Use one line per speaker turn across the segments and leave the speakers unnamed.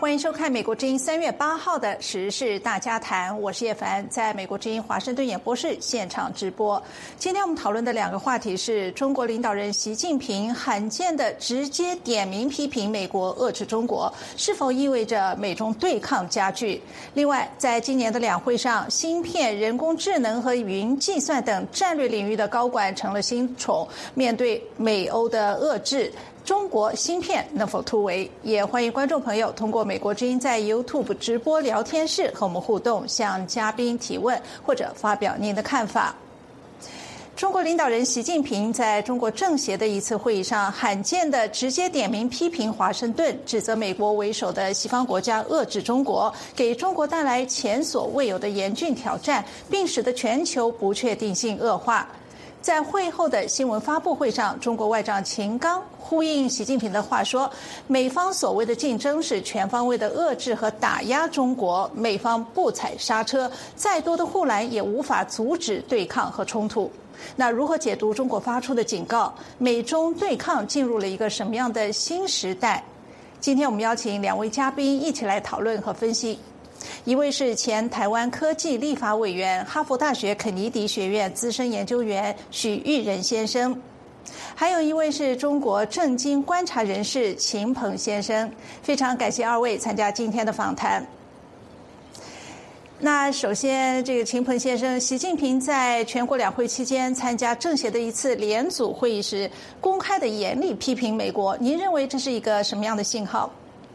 欢迎收看美国之音3月8号的时事大家谈，我是叶凡，在美国之音华盛顿演播室现场直播。今天我们讨论的两个话题是中国领导人习近平罕见的直接点名批评美国遏制中国，是否意味着美中对抗加剧？另外，在今年的两会上，芯片、人工智能和云计算等战略领域的高管成了新宠，面对美欧的遏制，中国芯片能否突围？也欢迎观众朋友通过美国之音在 YouTube 直播聊天室和我们互动，向嘉宾提问或者发表您的看法。中国领导人习近平在中国政协的一次会议上，罕见的直接点名批评华盛顿，指责美国为首的西方国家遏制中国，给中国带来前所未有的严峻挑战，并使得全球不确定性恶化。在会后的新闻发布会上，中国外长秦刚呼应习近平的话说，美方所谓的竞争是全方位的遏制和打压中国，美方不踩刹车，再多的护栏也无法阻止对抗和冲突。那如何解读中国发出的警告？美中对抗进入了一个什么样的新时代？今天我们邀请两位嘉宾一起来讨论和分析。一位是前台湾科技立法委员、哈佛大学肯尼迪学院资深研究员许育仁先生，还有一位是中国政经观察人士秦鹏先生。非常感谢二位参加今天的访谈。那首先，这个秦鹏先生，习近平在全国两会期间参加政协的一次联组会议时，公开的严厉批评美国，您认为这是一个什么样的信号？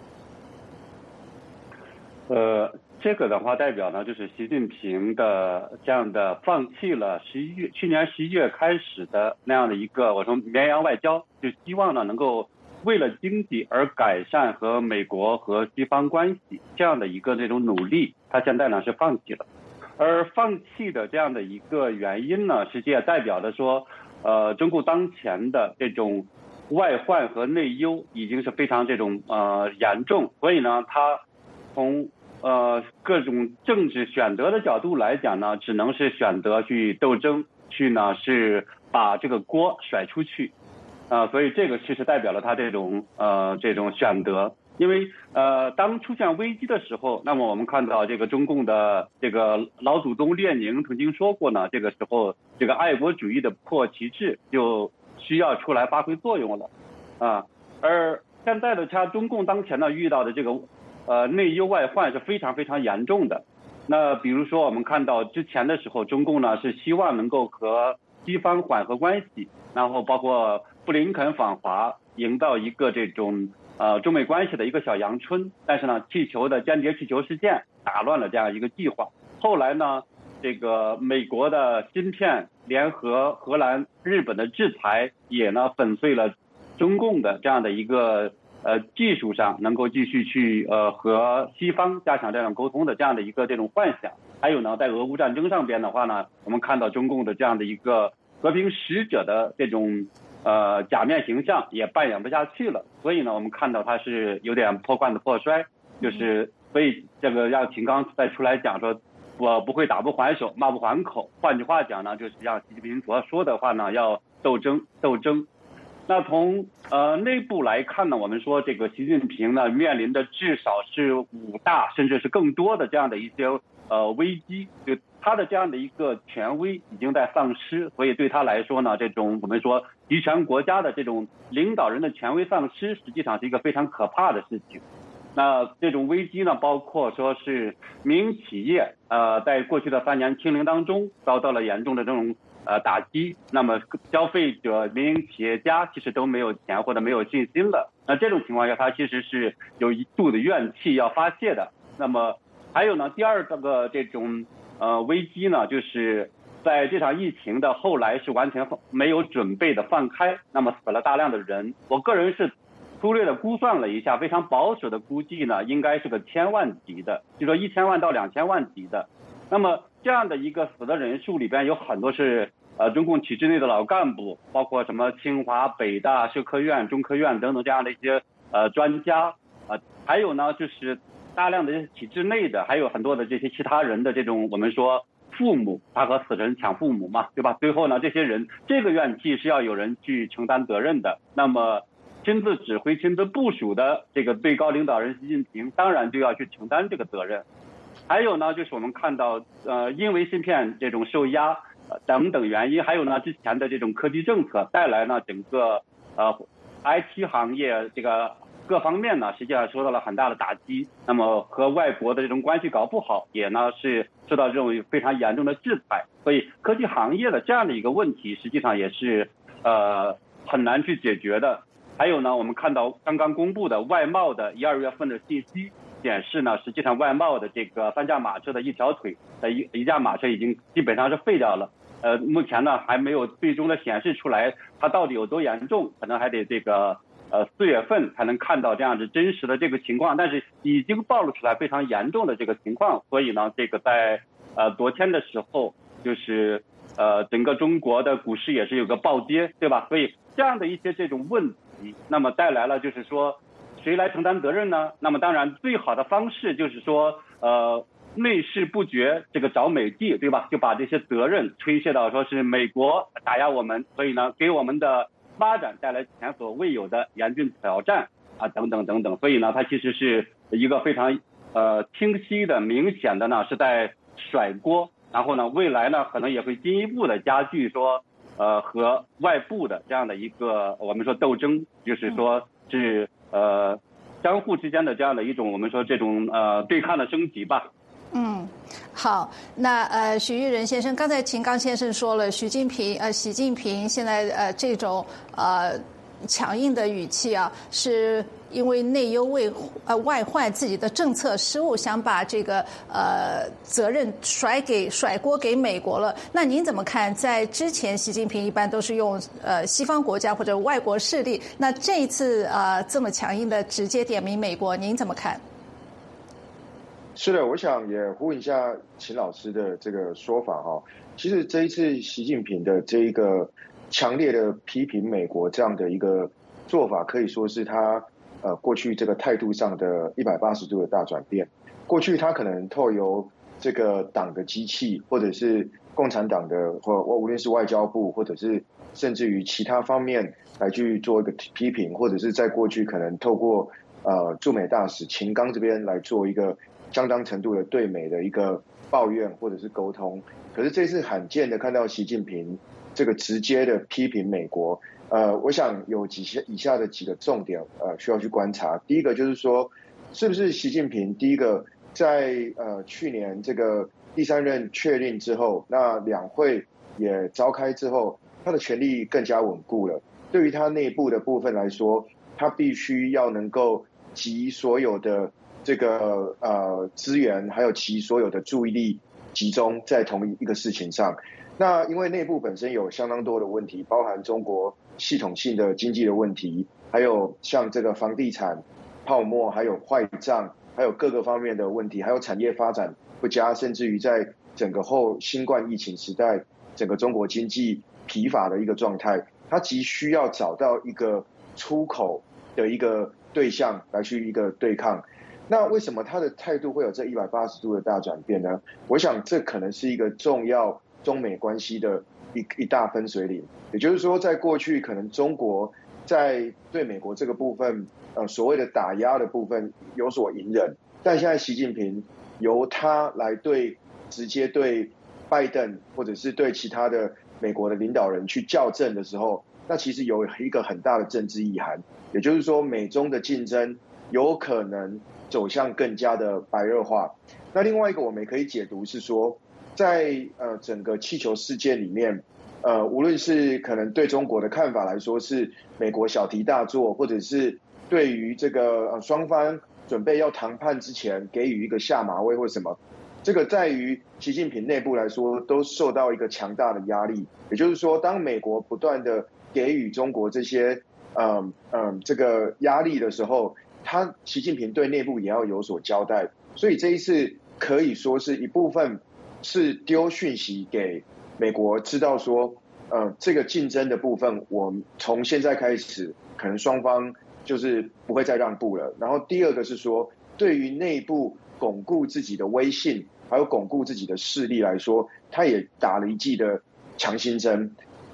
这个的话代表呢，就是习近平的这样的放弃了去年11月开始的那样的一个我说绵羊外交，就希望呢能够为了经济而改善和美国和西方关系这样的一个这种努力，他现在呢是放弃了。而放弃的这样的一个原因呢，实际也代表着说，中共当前的这种外患和内忧已经是非常这种严重，所以呢，他从各种政治选择的角度来讲呢，只能是选择去斗争，去呢是把这个锅甩出去，所以这个其实代表了他这种选择。因为当出现危机的时候，那么我们看到这个中共的这个老祖宗列宁曾经说过呢，这个时候这个爱国主义的破旗帜就需要出来发挥作用了而现在的中共当前呢遇到的这个内忧外患是非常非常严重的。那比如说我们看到之前的时候，中共呢是希望能够和西方缓和关系，然后包括布林肯访华，营造一个这种中美关系的一个小阳春。但是呢，间谍气球事件打乱了这样一个计划。后来呢，这个美国的芯片联合荷兰、日本的制裁，也呢粉碎了中共的这样的一个技术上能够继续去和西方加强这样沟通的这样的一个这种幻想。还有呢，在俄乌战争上边的话呢，我们看到中共的这样的一个和平使者的这种假面形象也扮演不下去了。所以呢，我们看到他是有点破罐子破摔，就是所以这个让秦刚再出来讲说，我不会打不还手，骂不还口。换句话讲呢，就是让习近平所说的话呢，要斗争。那从内部来看呢，我们说这个习近平呢面临的至少是5大甚至是更多的这样的一些危机，就他的这样的一个权威已经在丧失，所以对他来说呢，这种我们说集权国家的这种领导人的权威丧失，实际上是一个非常可怕的事情。那这种危机呢，包括说是民营企业在过去的3年清零当中遭到了严重的这种打击，那么消费者、民营企业家其实都没有钱或者没有信心了。那这种情况下，他其实是有一肚子怨气要发泄的。那么还有呢，第二个这种危机呢，就是在这场疫情的后来是完全没有准备的放开，那么死了大量的人。我个人是粗略的估算了一下，非常保守的估计呢，应该是个1000万级的，就说1000万到2000万级的。那么这样的一个死的人数里边有很多是中共体制内的老干部，包括什么清华、北大、社科院、中科院等等这样的一些专家还有呢就是大量的体制内的，还有很多的这些其他人的这种我们说父母，他和死人抢父母嘛，对吧？最后呢，这些人这个怨气是要有人去承担责任的。那么亲自指挥、亲自部署的这个最高领导人习近平，当然就要去承担这个责任。还有呢，就是我们看到，因为芯片这种受压，等等原因，还有呢之前的这种科技政策带来呢整个IT 行业这个各方面呢，实际上受到了很大的打击。那么和外国的这种关系搞不好，也呢是受到这种非常严重的制裁。所以科技行业的这样的一个问题，实际上也是很难去解决的。还有呢，我们看到刚刚公布的外贸的1、2月份的信息显示呢，实际上外贸的这个3驾马车的一条腿的一架马车已经基本上是废掉了。目前呢还没有最终的显示出来它到底有多严重，可能还得这个4月份才能看到这样子真实的这个情况，但是已经暴露出来非常严重的这个情况。所以呢，这个在昨天的时候，就是整个中国的股市也是有个暴跌，对吧？所以这样的一些这种问题，那么带来了就是说谁来承担责任呢？那么当然最好的方式就是说内事不决，这个找美帝，对吧？就把这些责任推卸到说是美国打压我们，所以呢给我们的发展带来前所未有的严峻挑战啊，等等等等。所以呢，它其实是一个非常清晰的、明显的呢是在甩锅。然后呢，未来呢可能也会进一步的加剧说和外部的这样的一个我们说斗争，就是说是相互之间的这样的一种我们说这种对抗的升级吧。
好，那许玉仁先生，刚才秦刚先生说了，习近平现在这种强硬的语气啊，是因为内忧外患自己的政策失误，想把这个责任甩锅给美国了。那您怎么看？在之前，习近平一般都是用西方国家或者外国势力，那这一次这么强硬的直接点名美国，您怎么看？
是的，我想也呼应一下秦老师的这个说法哈。其实这一次习近平的这一个强烈的批评美国这样的一个做法，可以说是他过去这个态度上的180度的大转变。过去他可能透由这个党的机器，或者是共产党的，或无论是外交部，或者是甚至于其他方面来去做一个批评，或者是在过去可能透过驻美大使秦刚这边来做一个相当程度的对美的一个抱怨或者是沟通。可是这次罕见的看到习近平这个直接的批评美国，我想有以下的几个重点需要去观察。第一个就是说，是不是习近平第一个在去年这个第3任确定之后，那两会也召开之后，他的权力更加稳固了。对于他内部的部分来说，他必须要能够集所有的这个资源，还有其所有的注意力集中在同一个事情上。那因为内部本身有相当多的问题，包含中国系统性的经济的问题，还有像这个房地产泡沫，还有坏账，还有各个方面的问题，还有产业发展不佳，甚至于在整个后新冠疫情时代，整个中国经济疲乏的一个状态，它急需要找到一个出口的一个对象来去一个对抗。那为什么他的态度会有这180度的大转变呢？我想这可能是一个重要中美关系的一大分水岭。也就是说，在过去可能中国在对美国这个部分所谓的打压的部分有所隐忍，但现在习近平由他来直接对拜登或者是对其他的美国的领导人去校正的时候，那其实有一个很大的政治意涵。也就是说，美中的竞争有可能走向更加的白热化。那另外一个我们也可以解读是说，在整个气球事件里面，无论是可能对中国的看法来说是美国小题大做，或者是对于这个双方准备要谈判之前给予一个下马威或什么，这个在于习近平内部来说都受到一个强大的压力。也就是说，当美国不断的给予中国这些这个压力的时候，习近平对内部也要有所交代。所以这一次可以说是一部分是丢讯息给美国，知道说这个竞争的部分，我们从现在开始可能双方就是不会再让步了。然后第二个是说，对于内部巩固自己的威信还有巩固自己的势力来说，他也打了一剂的强心针。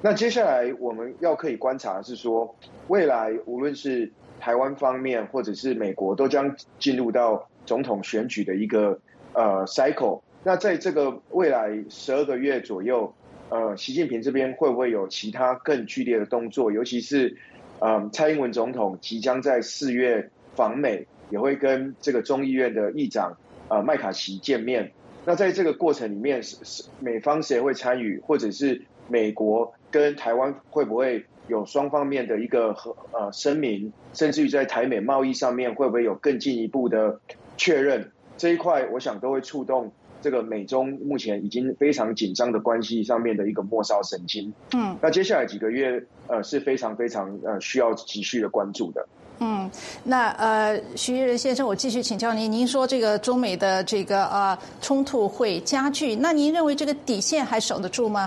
那接下来我们要可以观察的是说，未来无论是台湾方面或者是美国，都将进入到总统选举的一个cycle。那在这个未来12个月左右，习近平这边会不会有其他更剧烈的动作？尤其是蔡英文总统即将在4月访美，也会跟这个众议院的议长麦卡锡见面。那在这个过程里面，美方谁会参与，或者是美国跟台湾会不会有双方面的一个声明，甚至于在台美贸易上面会不会有更进一步的确认？这一块我想都会触动这个美中目前已经非常紧张的关系上面的一个末梢神经。那接下来几个月是非常非常需要继续的关注的。
那徐益仁先生，我继续请教您。您说这个中美的这个冲突会加剧，那您认为这个底线还守得住吗？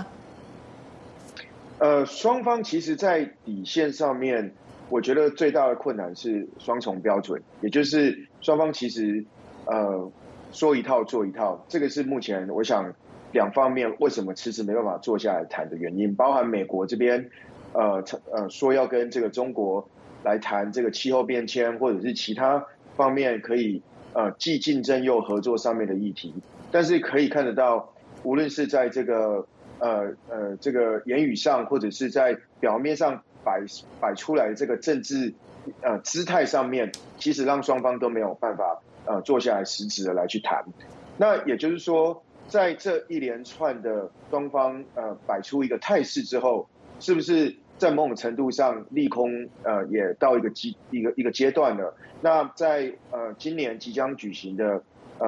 双方其实在底线上面，我觉得最大的困难是双重标准，也就是双方其实说一套做一套，这个是目前我想两方面为什么迟迟没办法坐下来谈的原因，包含美国这边说要跟这个中国来谈这个气候变迁或者是其他方面可以既竞争又合作上面的议题，但是可以看得到，无论是在这个这个言语上，或者是在表面上摆出来的这个政治姿态上面，其实让双方都没有办法坐下来实质的来去谈。那也就是说，在这一连串的双方摆出一个态势之后，是不是在某种程度上利空也到一个阶段了？那在今年即将举行的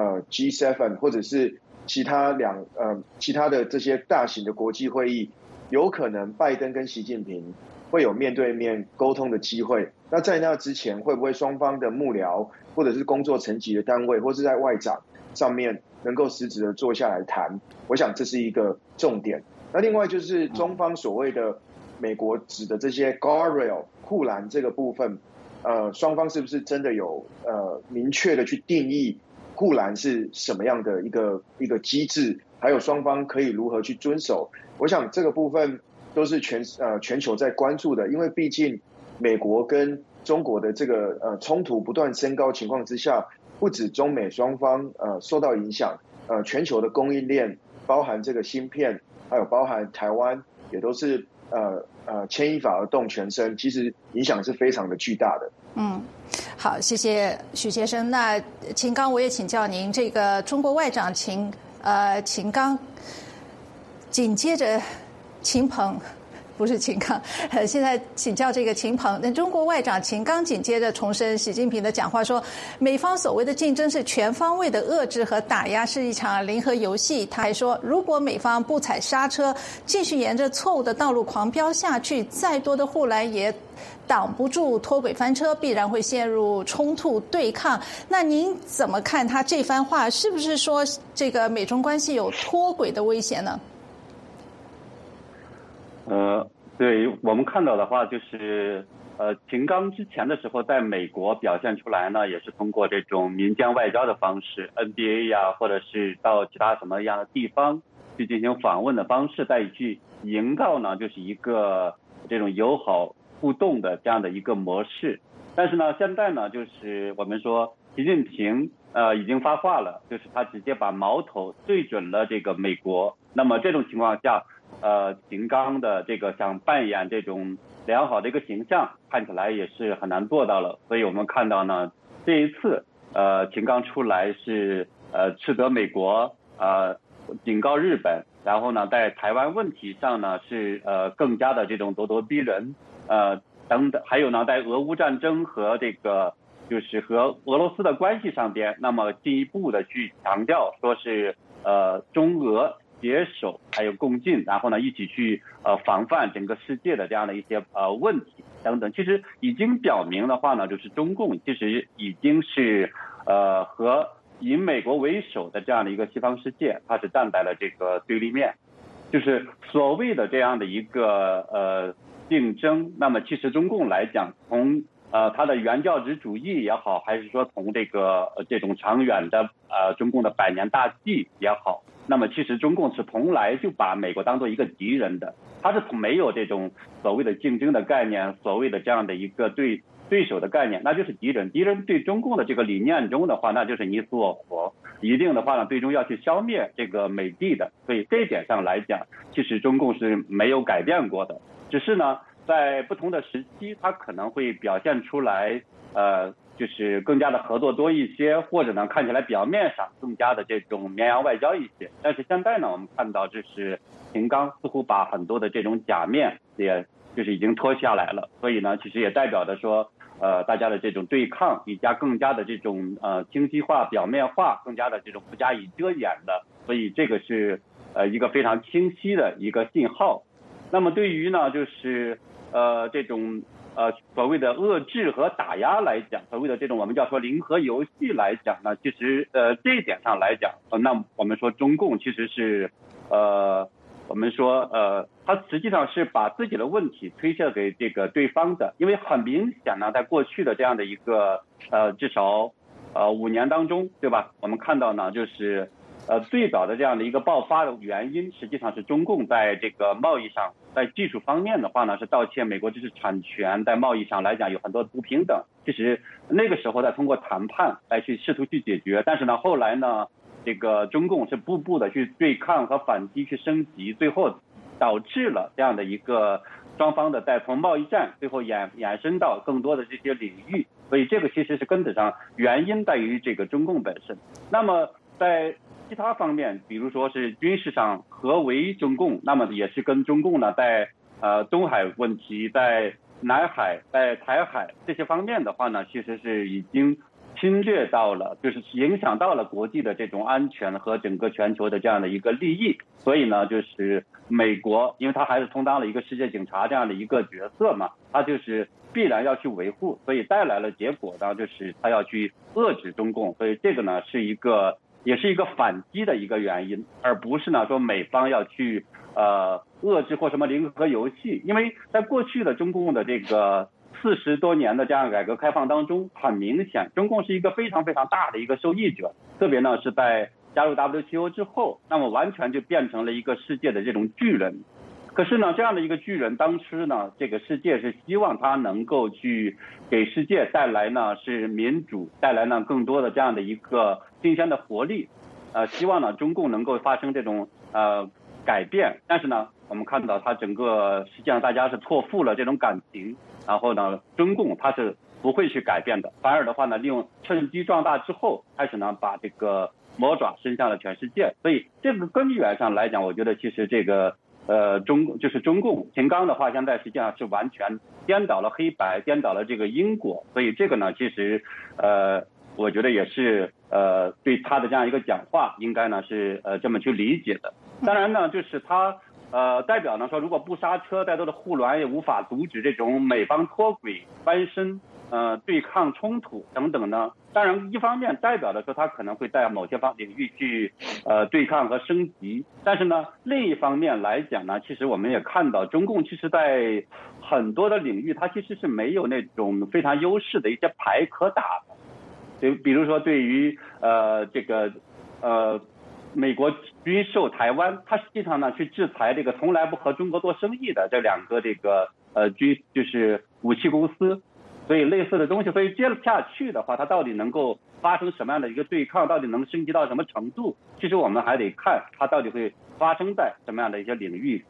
G7 或者是其他的这些大型的国际会议，有可能拜登跟习近平会有面对面沟通的机会。那在那之前，会不会双方的幕僚或者是工作层级的单位，或是在外长上面能够实质的坐下来谈？我想这是一个重点。那另外就是中方所谓的美国指的这些 guardrail 护栏这个部分，双方是不是真的有明确的去定义护栏是什么样的一个机制，还有双方可以如何去遵守？我想这个部分都是全球在关注的，因为毕竟美国跟中国的这个冲突不断升高情况之下，不止中美双方受到影响，全球的供应链包含这个芯片，还有包含台湾，也都是牵一发而动全身，其实影响是非常的巨大的。
好，谢谢许先生。那秦刚，我也请教您，这个中国外长秦刚紧接着秦鹏。不是秦刚，现在请教这个秦鹏。那中国外长秦刚紧接着重申习近平的讲话，说美方所谓的竞争是全方位的遏制和打压，是一场零和游戏。他还说，如果美方不踩刹车，继续沿着错误的道路狂飙下去，再多的护栏也挡不住脱轨翻车，必然会陷入冲突对抗。那您怎么看他这番话？是不是说这个美中关系有脱轨的危险呢？
对我们看到的话，就是秦刚之前的时候在美国表现出来呢，也是通过这种民间外交的方式 ，NBA 呀，或者是到其他什么样的地方去进行访问的方式，再去营造呢，就是一个这种友好互动的这样的一个模式。但是呢，现在呢，就是我们说习近平已经发话了，就是他直接把矛头对准了这个美国。那么这种情况下，秦刚的这个想扮演这种良好的一个形象，看起来也是很难做到了。所以我们看到呢，这一次秦刚出来是斥责美国，警告日本，然后呢在台湾问题上呢是更加的这种咄咄逼人，等等，还有呢在俄乌战争和这个就是和俄罗斯的关系上边，那么进一步的去强调说是中俄携手还有共进，然后呢一起去防范整个世界的这样的一些问题等等。其实已经表明的话呢，就是中共其实已经是和以美国为首的这样的一个西方世界，它是站在了这个对立面，就是所谓的这样的一个竞争。那么其实中共来讲，从它的原教旨主义也好，还是说从这种长远的中共的100年大计也好，那么其实中共是从来就把美国当做一个敌人的，它是没有这种所谓的竞争的概念，所谓的这样的一个对手的概念，那就是敌人。敌人对中共的这个理念中的话，那就是你死我活，一定的话呢，最终要去消灭这个美帝的。所以这一点上来讲，其实中共是没有改变过的，只是呢，在不同的时期，它可能会表现出来，就是更加的合作多一些，或者呢，看起来表面上更加的这种绵羊外交一些。但是现在呢，我们看到就是秦刚似乎把很多的这种假面也就是已经脱下来了，所以呢，其实也代表着说，大家的这种对抗更加的这种清晰化、表面化，更加的这种不加以遮掩的，所以这个是一个非常清晰的一个信号。那么对于呢，就是这种所谓的遏制和打压来讲，所谓的这种我们叫说零和游戏来讲呢，其实这一点上来讲，那我们说中共其实是我们说他实际上是把自己的问题推卸给这个对方的，因为很明显呢，在过去的这样的一个至少5年当中，对吧？我们看到呢，就是最早的这样的一个爆发的原因，实际上是中共在这个贸易上，在技术方面的话呢，是盗窃美国知识产权，在贸易上来讲有很多不平等。其实那个时候在通过谈判来去试图去解决，但是呢，后来呢，这个中共是步步的去对抗和反击，去升级，最后导致了这样的一个双方的在从贸易战最后衍生到更多的这些领域，所以这个其实是根本上原因在于这个中共本身。那么在其他方面，比如说是军事上合围中共，那么也是跟中共呢在东海问题、在南海、在台海这些方面的话呢，其实是已经侵略到了，就是影响到了国际的这种安全和整个全球的这样的一个利益。所以呢，就是美国，因为他还是充当了一个世界警察这样的一个角色嘛，他就是必然要去维护，所以带来了结果呢，就是他要去遏制中共。所以这个呢是也是一个反击的一个原因，而不是呢说美方要去遏制或什么零和游戏。因为在过去的中共的这个40多年的这样改革开放当中，很明显中共是一个非常非常大的一个受益者，特别呢是在加入 WTO 之后，那么完全就变成了一个世界的这种巨人。可是呢，这样的一个巨人，当时呢，这个世界是希望他能够去给世界带来呢是民主，带来呢更多的这样的一个新鲜的活力，希望呢中共能够发生这种改变。但是呢，我们看到他整个实际上大家是错付了这种感情，然后呢，中共他是不会去改变的，反而的话呢，利用趁机壮大之后，开始呢把这个魔爪伸向了全世界。所以这个根源上来讲，我觉得其实这个中共秦刚的话，现在实际上是完全颠倒了黑白，颠倒了这个因果。所以这个呢，其实我觉得也是对他的这样一个讲话，应该呢是这么去理解的。当然呢，就是他代表呢说，如果不刹车，再多的护栏也无法阻止这种美方脱轨翻身对抗冲突等等呢。当然一方面代表的说他可能会在某些领域去对抗和升级，但是呢另一方面来讲呢，其实我们也看到中共其实在很多的领域它其实是没有那种非常优势的一些牌可打的。就比如说对于这个美国军售台湾，它实际上呢去制裁这个从来不和中国做生意的这2个这个就是武器公司。所以类似的东西，所以接下去的话，它到底能够发生什么样的一个对抗，到底能升级到什么程度，其实我们还得看它到底会发生在什么样的一些领域。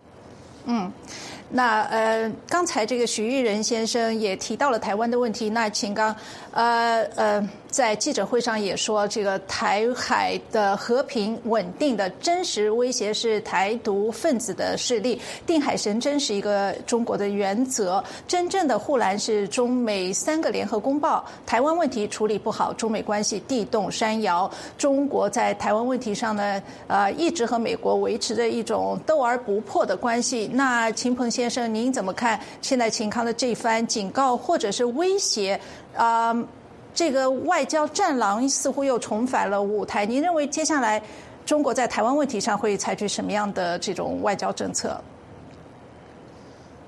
那刚才这个许玉仁先生也提到了台湾的问题。那秦刚在记者会上也说，这个台海的和平稳定的真实威胁是台独分子的势力，定海神针是一个中国的原则，真正的护栏是中美3个联合公报。台湾问题处理不好，中美关系地动山摇。中国在台湾问题上呢，一直和美国维持着一种斗而不破的关系。那秦鹏先生，您怎么看现在秦刚的这番警告或者是威胁？这个外交战狼似乎又重返了舞台。您认为接下来中国在台湾问题上会采取什么样的这种外交政策？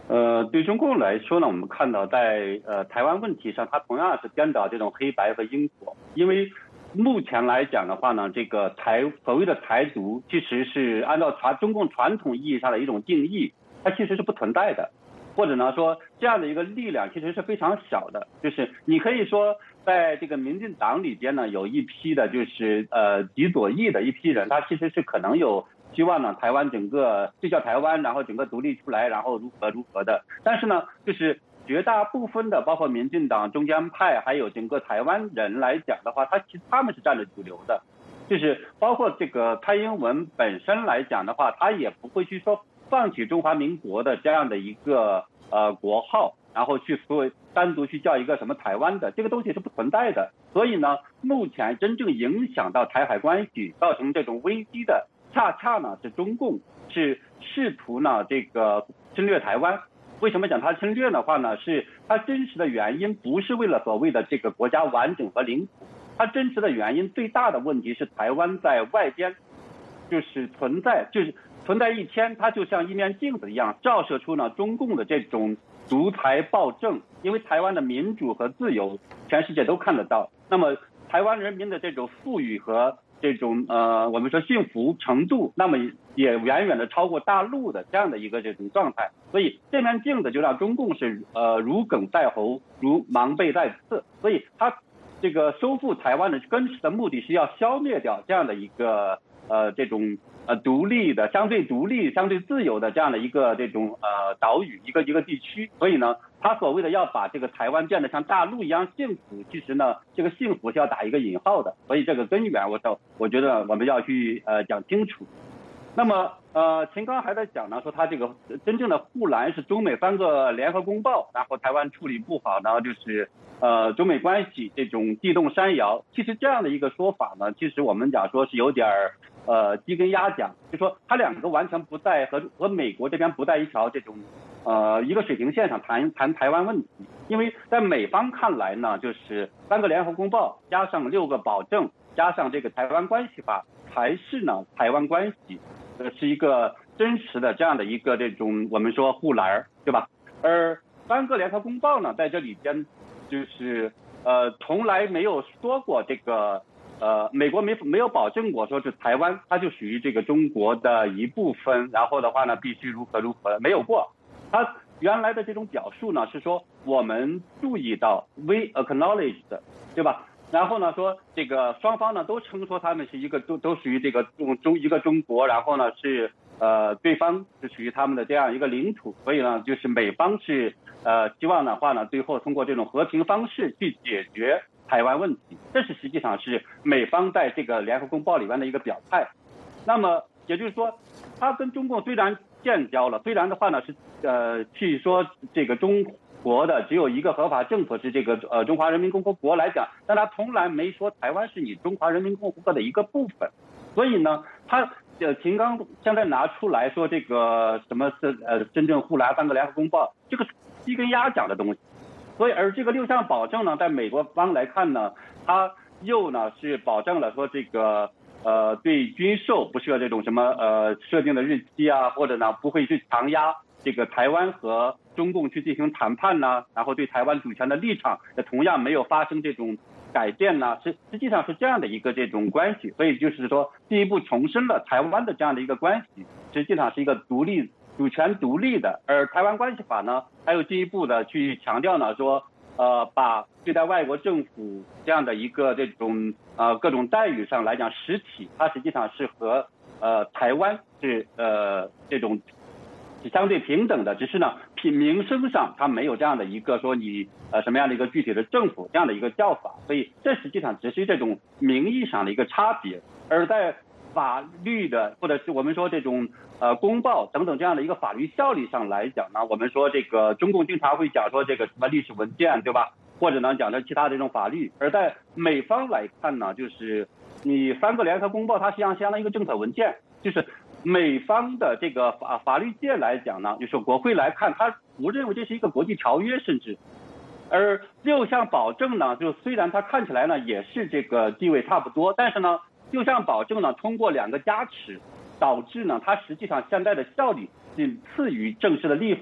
对中共来说呢，我们看到在台湾问题上，它同样是颠倒这种黑白和因果。因为目前来讲的话呢，这个所谓的台独，其实是按照中共传统意义上的一种定义，它其实是不存在的，或者呢说这样的一个力量其实是非常小的。就是你可以说，在这个民进党里边呢，有一批的就是极左翼的一批人，他其实是可能有希望呢，台湾整个就叫台湾，然后整个独立出来，然后如何的。但是呢，就是绝大部分的，包括民进党、中间派，还有整个台湾人来讲的话，其实他们是占着主流的。就是包括这个蔡英文本身来讲的话，他也不会去说放弃中华民国的这样的一个国号，然后去单独去叫一个什么台湾的，这个东西是不存在的。所以呢，目前真正影响到台海关系，造成这种危机的，恰恰呢是中共是试图呢这个侵略台湾。为什么讲它侵略的话呢？是它真实的原因不是为了所谓的这个国家完整和领土，它真实的原因最大的问题是台湾在外边就是存在一天，它就像一面镜子一样，照射出呢中共的这种独裁暴政。因为台湾的民主和自由，全世界都看得到。那么台湾人民的这种富裕和这种我们说幸福程度，那么也远远的超过大陆的这样的一个这种状态。所以这面镜子就让中共是如鲠在喉，如芒背在刺。所以它这个收复台湾的根本的目的是要消灭掉这样的一个这种独立的、相对独立、相对自由的这样的一个这种岛屿一个地区。所以呢，他所谓的要把这个台湾变得像大陆一样幸福，其实呢，这个幸福是要打一个引号的。所以这个根源，我觉得我们要去讲清楚。那么秦刚还在讲呢，说他这个真正的护栏是中美3个联合公报，然后台湾处理不好呢，就是中美关系这种地动山摇。其实这样的一个说法呢，其实我们讲说是有点鸡跟鸭讲，就说他两个完全不在和美国这边不在一条这种一个水平线上谈台湾问题。因为在美方看来呢，就是3个联合公报加上6个保证加上这个台湾关系法，才是呢台湾关系是一个真实的这样的一个这种我们说护栏，对吧？而3个联合公报呢，在这里边就是从来没有说过这个美国没有保证过说是台湾它就属于这个中国的一部分，然后的话呢必须如何没有过。它原来的这种表述呢是说我们注意到 we acknowledged， 对吧？然后呢说这个双方呢都称说他们是一个都属于这个一个中国，然后呢是对方是属于他们的这样一个领土。所以呢就是美方是希望的话呢最后通过这种和平方式去解决台湾问题，这是实际上是美方在这个联合公报里面的一个表态。那么也就是说，他跟中共虽然建交了，虽然的话呢是去说这个中国的只有一个合法政府是这个中华人民共和国来讲，但他从来没说台湾是你中华人民共和国的一个部分。所以呢，他秦刚现在拿出来说这个什么是真正护栏3个联合公报，这个鸡跟鸭讲的东西。所以而这个6项保证呢，在美国方来看呢，它又呢是保证了说这个对军售不设这种什么设定的日期啊，或者呢不会去强压这个台湾和中共去进行谈判呢，然后对台湾主权的立场也同样没有发生这种改变呢，实际上是这样的一个这种关系。所以就是说进一步重申了台湾的这样的一个关系，实际上是一个主权独立的。而台湾关系法呢，还有进一步的去强调呢说把对待外国政府这样的一个这种各种待遇上来讲，实体它实际上是和台湾是这种是相对平等的，只是呢名声上它没有这样的一个说你什么样的一个具体的政府这样的一个叫法。所以这实际上只是这种名义上的一个差别。而在法律的或者是我们说这种公报等等这样的一个法律效力上来讲呢，我们说这个中共经常会讲说这个什么历史文件，对吧？或者呢讲的其他这种法律。而在美方来看呢，就是你3个联合公报它实际上相当于一个政策文件，就是美方的这个法律界来讲呢，就是国会来看，他不认为这是一个国际条约，甚至而6项保证呢，就虽然它看起来呢也是这个地位差不多，但是呢6项保证呢通过2个加持，导致呢它实际上现在的效力仅次于正式的立法。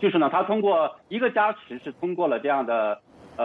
就是呢，他通过一个加持是通过了这样的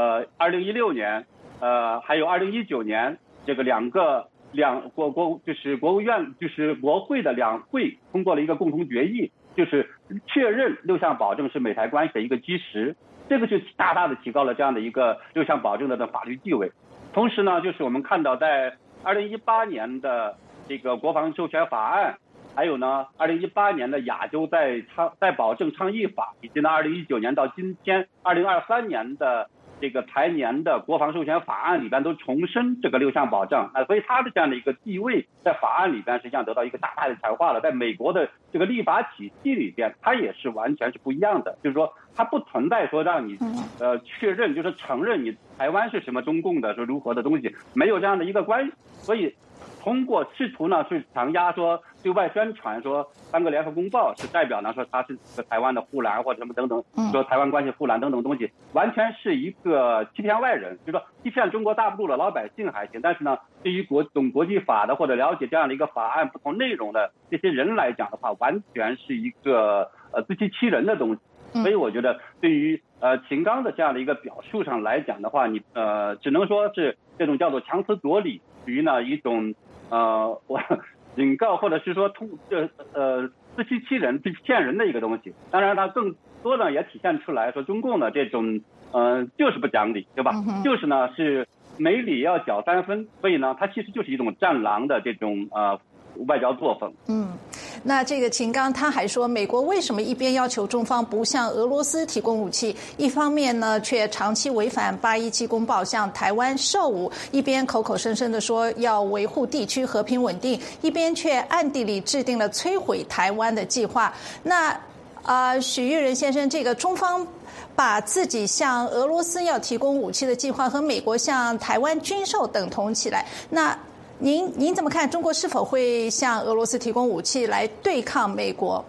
2016年还有2019年这个就是国务院就是国会的两会通过了一个共同决议，就是确认6项保证是美台关系的一个基石，这个就大大的提高了这样的一个6项保证的法律地位。同时呢，就是我们看到在2018年的这个国防授权法案，还有呢2018年的亚洲再保证倡议法，以及呢2019年到今天2023年的这个财年的国防授权法案里边都重申这个6项保障，所以它的这样的一个地位在法案里边实际上得到一个大大的强化了。在美国的这个立法体系里边，它也是完全是不一样的，就是说它不存在说让你确认，就是承认你台湾是什么中共的说如何的东西，没有这样的一个关系。所以通过试图呢去强压说对外宣传说3个联合公报是代表呢说它是台湾的护栏或者什么等等，说台湾关系护栏等等东西，完全是一个欺骗外人，就是说欺骗中国大陆的老百姓还行，但是呢对于懂国际法的或者了解这样的一个法案不同内容的这些人来讲的话，完全是一个自欺欺人的东西。所以我觉得对于秦刚的这样的一个表述上来讲的话，你只能说是这种叫做强词夺理，属于呢一种我警告或者是说自欺欺人、自骗人的一个东西。当然，它更多呢也体现出来说中共的这种就是不讲理，对吧？就是呢是没理要缴3分，所以呢它其实就是一种战狼的这种外交作风。
那这个秦刚他还说，美国为什么一边要求中方不向俄罗斯提供武器，一方面呢却长期违反817公报向台湾售武，一边口口声声的说要维护地区和平稳定，一边却暗地里制定了摧毁台湾的计划。那许育仁先生，这个中方把自己向俄罗斯要提供武器的计划和美国向台湾军售等同起来，那您怎么看？中国是否会向俄罗斯提供武器来对抗美国？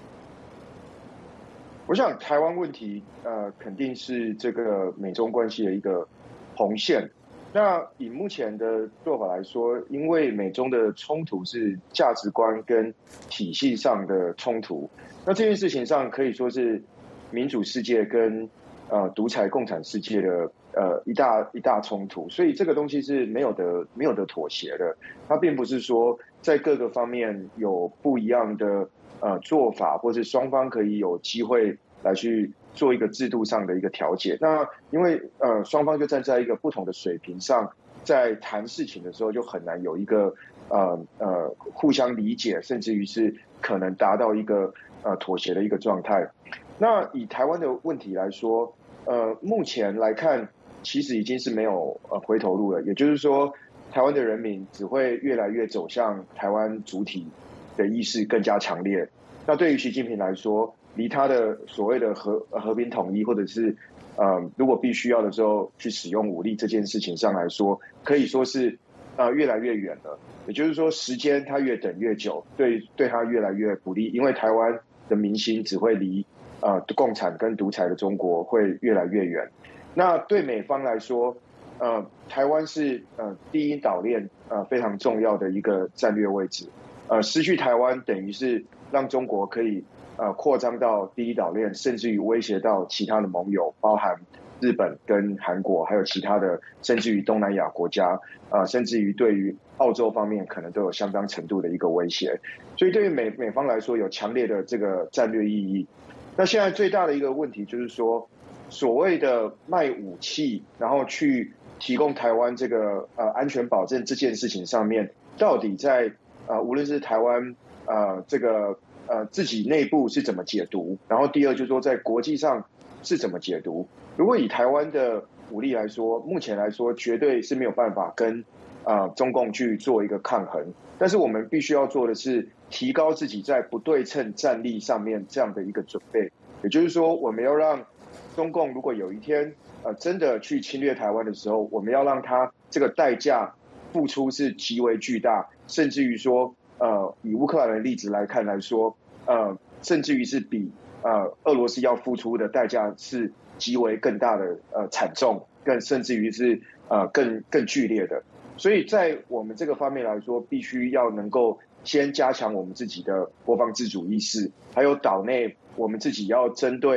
我想台湾问题肯定是这个美中关系的一个红线。那以目前的做法来说，因为美中的冲突是价值观跟体系上的冲突，那这件事情上可以说是民主世界跟独裁共产世界的一大冲突，所以这个东西是没有得妥协的。它并不是说在各个方面有不一样的做法，或是双方可以有机会来去做一个制度上的一个调解。那因为双方就站在一个不同的水平上，在谈事情的时候就很难有一个互相理解，甚至于是可能达到一个妥协的一个状态。那以台湾的问题来说，目前来看，其实已经是没有回头路了。也就是说，台湾的人民只会越来越走向台湾主体的意识更加强烈。那对于习近平来说，离他的所谓的和平统一，或者是如果必须要的时候去使用武力这件事情上来说，可以说是越来越远了。也就是说，时间他越等越久，对他越来越不利，因为台湾的民心只会离共产跟独裁的中国会越来越远。那对美方来说，台湾是第一岛链非常重要的一个战略位置。失去台湾等于是让中国可以扩张到第一岛链，甚至于威胁到其他的盟友，包含日本跟韩国，还有其他的，甚至于东南亚国家，甚至于对于澳洲方面可能都有相当程度的一个威胁。所以对于美方来说，有强烈的这个战略意义。那现在最大的一个问题就是说，所谓的卖武器，然后去提供台湾这个安全保证这件事情上面，到底在无论是台湾这个自己内部是怎么解读，然后第二就是说在国际上是怎么解读。如果以台湾的武力来说，目前来说绝对是没有办法跟中共去做一个抗衡，但是我们必须要做的是提高自己在不对称战力上面这样的一个准备。也就是说，我们要让中共如果有一天真的去侵略台湾的时候，我们要让他这个代价付出是极为巨大，甚至于说以乌克兰的例子来看来说，甚至于是比俄罗斯要付出的代价是极为更大的惨重，甚至于是更剧烈的。所以在我们这个方面来说，必须要能够先加强我们自己的国防自主意识，还有岛内我们自己要针对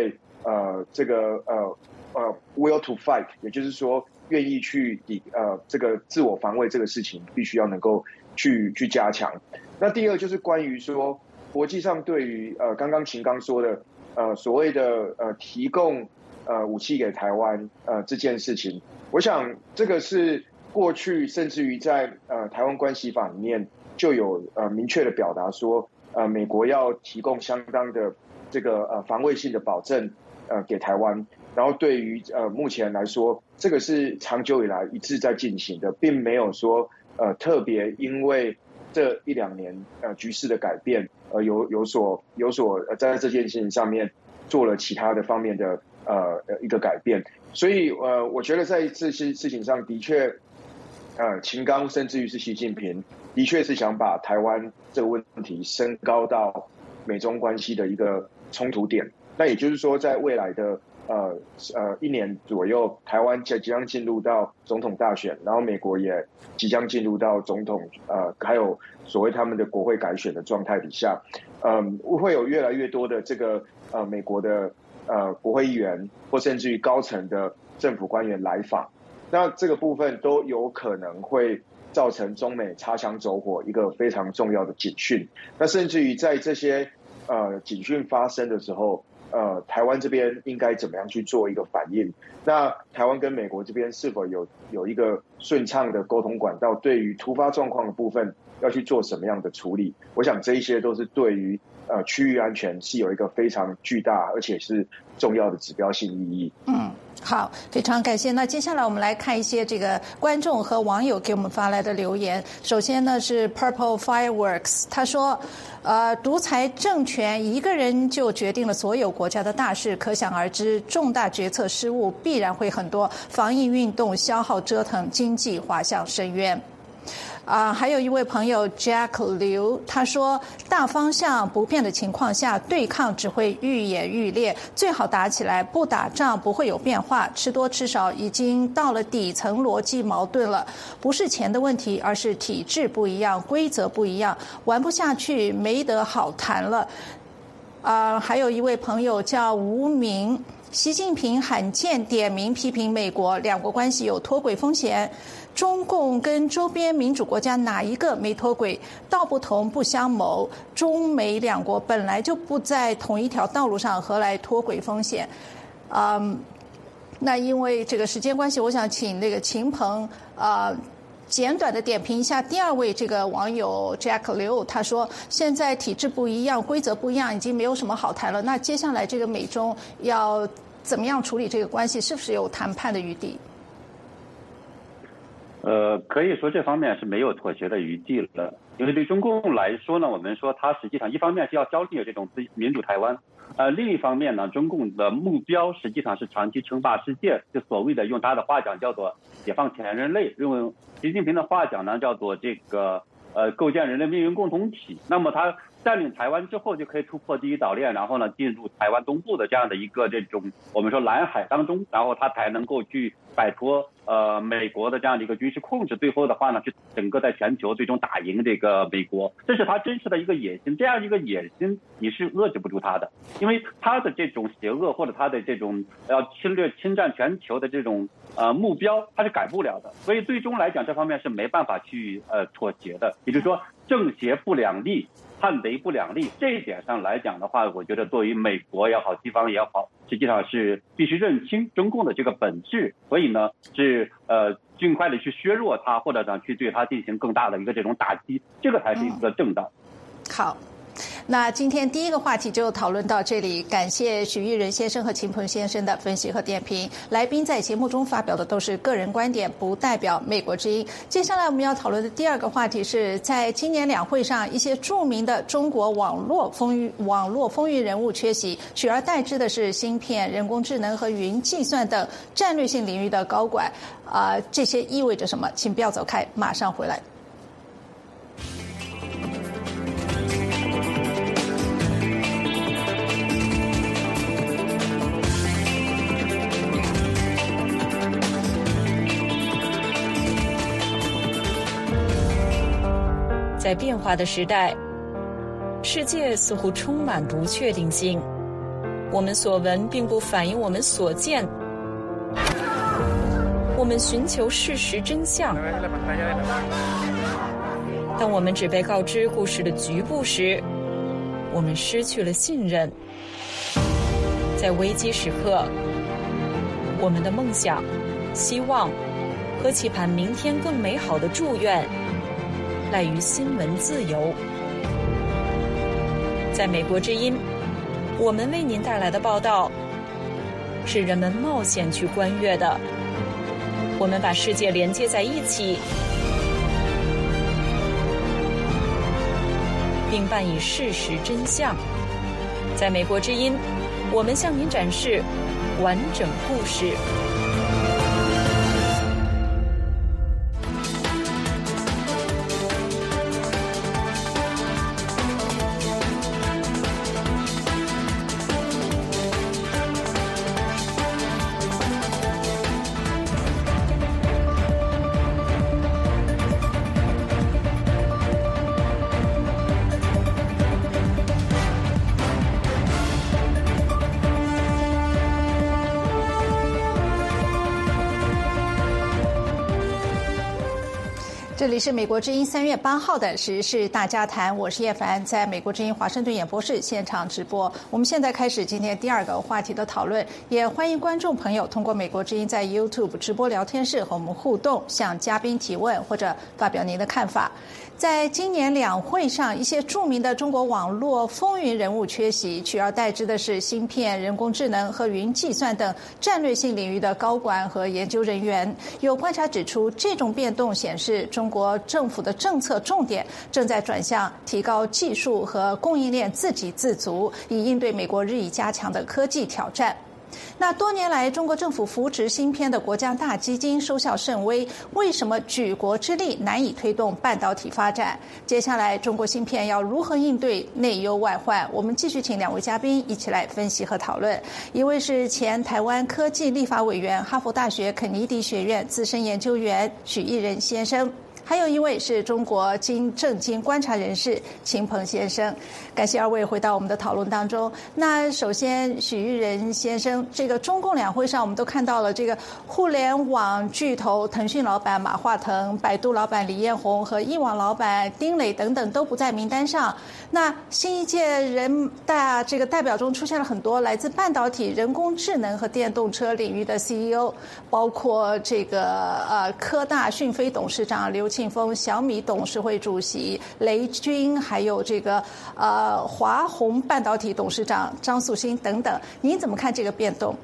will to fight， 也就是说愿意去这个自我防卫这个事情必须要能够去加强。那第二就是关于说国际上对于刚刚秦刚说的所谓的提供武器给台湾这件事情，我想这个是过去甚至于在台湾关系法里面就有明确的表达说美国要提供相当的这个防卫性的保证给台湾。然后对于目前来说，这个是长久以来一直在进行的，并没有说特别因为这一两年局势的改变有所在这件事情上面做了其他的方面的一个改变。所以我觉得在这些事情上的确秦刚甚至于是习近平的确是想把台湾这个问题升高到美中关系的一个冲突点。那也就是说在未来的1年左右，台湾即将进入到总统大选，然后美国也即将进入到总统还有所谓他们的国会改选的状态底下，会有越来越多的这个美国的国会议员或甚至于高层的政府官员来访，那这个部分都有可能会造成中美擦枪走火一个非常重要的警讯。那甚至于在这些警讯发生的时候，台湾这边应该怎么样去做一个反应？那台湾跟美国这边是否有一个顺畅的沟通管道？对于突发状况的部分要去做什么样的处理？我想这一些都是对于区域安全是有一个非常巨大而且是重要的指标性意义。
好，非常感谢。那接下来我们来看一些这个观众和网友给我们发来的留言。首先呢是 Purple Fireworks， 他说独裁政权一个人就决定了所有国家的大事，可想而知重大决策失误必然会很多，防疫运动消耗折腾，经济滑向深渊。还有一位朋友 Jack 刘，他说大方向不变的情况下，对抗只会愈演愈烈，最好打起来，不打仗不会有变化，吃多吃少已经到了底层逻辑矛盾了，不是钱的问题，而是体制不一样，规则不一样，玩不下去，没得好谈了。还有一位朋友叫吴明，习近平罕见点名批评美国，两国关系有脱轨风险，中共跟周边民主国家哪一个没脱轨？道不同不相谋，中美两国本来就不在同一条道路上，何来脱轨风险？那因为这个时间关系，我想请那个秦鹏简短的点评一下第二位这个网友 Jack 刘，他说现在体制不一样，规则不一样，已经没有什么好谈了。那接下来这个美中要怎么样处理这个关系，是不是有谈判的余地？
可以说这方面是没有妥协的余地了，因为对中共来说呢，我们说它实际上一方面是要交替这种民主台湾，另一方面呢，中共的目标实际上是长期称霸世界，就所谓的用他的话讲叫做解放全人类，用习近平的话讲呢叫做这个构建人类命运共同体。那么他占领台湾之后，就可以突破第一岛链，然后呢进入台湾东部的这样的一个这种我们说蓝海当中，然后他才能够去摆脱美国的这样的一个军事控制，最后的话呢，去整个在全球最终打赢这个美国，这是他真实的一个野心。这样一个野心你是遏制不住他的，因为他的这种邪恶或者他的这种要侵略侵占全球的这种目标，他是改不了的。所以最终来讲，这方面是没办法去妥协的。也就是说，正邪不两立，汉贼不两立，这一点上来讲的话，我觉得作为美国也好，西方也好，实际上是必须认清中共的这个本质，所以呢是尽快的去削弱它，或者呢去对它进行更大的一个这种打击，这个才是一个正道。
好。那今天第一个话题就讨论到这里，感谢许玉仁先生和秦鹏先生的分析和点评。来宾在节目中发表的都是个人观点，不代表美国之音。接下来我们要讨论的第二个话题是在今年两会上，一些著名的中国网络风云人物缺席，取而代之的是芯片、人工智能和云计算等战略性领域的高管。这些意味着什么？请不要走开，马上回来。
在变化的时代，世界似乎充满不确定性。 我们所闻并不反映我们所见。我们寻求事实真相，当我们只被告知故事的局部时，我们失去了信任。在危机时刻，我们的梦想、希望和期盼明天更美好的祝愿，赖于新闻自由。在美国之音，我们为您带来的报道是人们冒险去观阅的。我们把世界连接在一起，并伴以事实真相。在美国之音，我们向您展示完整故事。
这里是美国之音3月8号的时事大家谈，我是叶凡，在美国之音华盛顿演播室现场直播。我们现在开始今天第2个话题的讨论，也欢迎观众朋友通过美国之音在 YouTube 直播聊天室和我们互动，向嘉宾提问或者发表您的看法。在今年两会上，一些著名的中国网络风云人物缺席，取而代之的是芯片、人工智能和云计算等战略性领域的高管和研究人员。有观察指出，这种变动显示中国政府的政策重点正在转向提高技术和供应链自给自足，以应对美国日益加强的科技挑战。那多年来，中国政府扶持芯片的国家大基金收效甚微，为什么举国之力难以推动半导体发展？接下来，中国芯片要如何应对内忧外患？我们继续请2位嘉宾一起来分析和讨论。一位是前台湾科技立法委员、哈佛大学肯尼迪学院资深研究员许益仁先生。还有一位是中国政经观察人士秦鹏先生，感谢2位回到我们的讨论当中。那首先许益仁先生，这个中共两会上我们都看到了这个互联网巨头腾讯老板马化腾、百度老板李彦宏和易网老板丁磊等等都不在名单上。那新一届人大这个代表中出现了很多来自半导体、人工智能和电动车领域的 CEO， 包括这个科大讯飞董事长刘庆峰、小米董事会主席雷军，还有这个华虹半导体董事长张素新等等，您怎么看这个变动？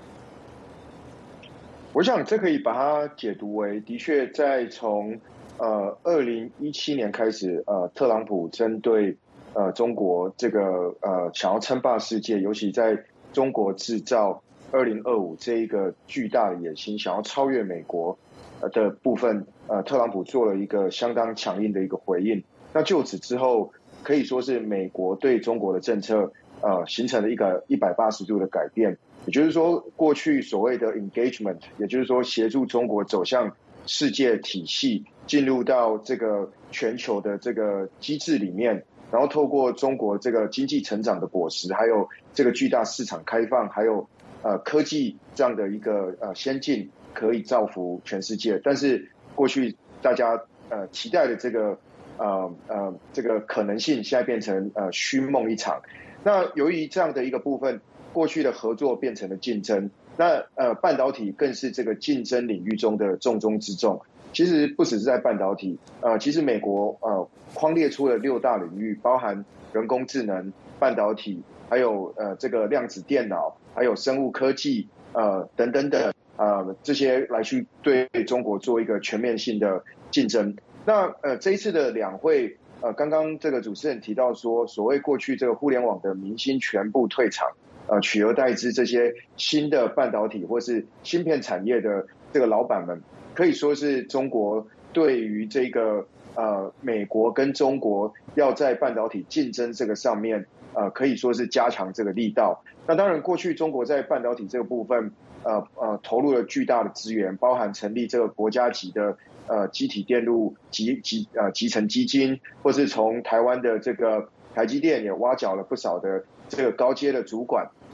我想这可以把它解读为，的确在从2017年开始，特朗普针对中国这个想要称霸世界，尤其在中国制造2025这一个巨大的野心，想要超越美国的部分，特朗普做了一个相当强硬的一个回应。那就此之后，可以说是美国对中国的政策形成了一个180度的改变。也就是说，过去所谓的 engagement， 也就是说协助中国走向世界体系，进入到这个全球的这个机制里面，然后透过中国这个经济成长的果实，还有这个巨大市场开放，还有科技这样的一个先进，可以造福全世界。但是过去大家期待的这个可能性，现在变成虚梦一场。那由于这样的一个部分，过去的合作变成了竞争，那半导体更是这个竞争领域中的重中之重。其实不只是在半导体，其实美国框列出了6大领域，包含人工智能、半导体，还有这个量子电脑，还有生物科技等等等这些来去对中国做一个全面性的竞争。那这一次的两会，刚刚这个主持人提到说，所谓过去这个互联网的明星全部退场，取而代之这些新的半导体或是芯片产业的这个老板们，可以说是中国对于这个美国跟中国要在半导体竞争这个上面，可以说是加强这个力道。那当然，过去中国在半导体这个部分，投入了巨大的资源，包含成立这个国家级的机体电路集成基金，或是从台湾的这个台积电也挖角了不少的这个高阶的主管，